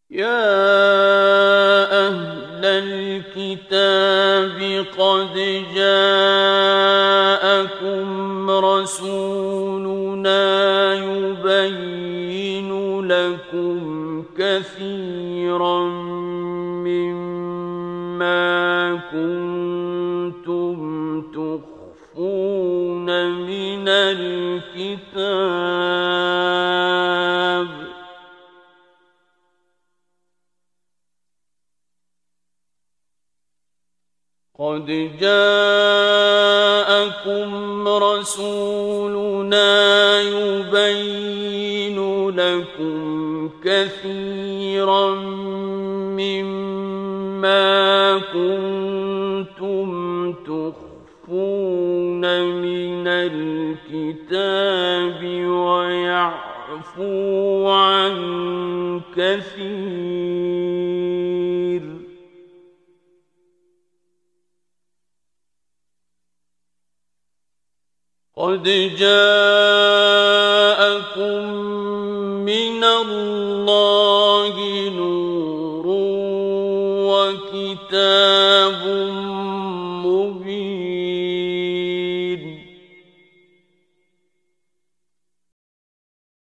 يا أهل الكتاب قد جاءكم رسولنا يبين لكم كثيرا مما كنتم تخفون من الكتاب قد جاءكم رسولنا يبين لكم كثيرا مما كنتم تخفون من الكتاب ويعفو عن كثير قد جاءكم من الله نور وكتاب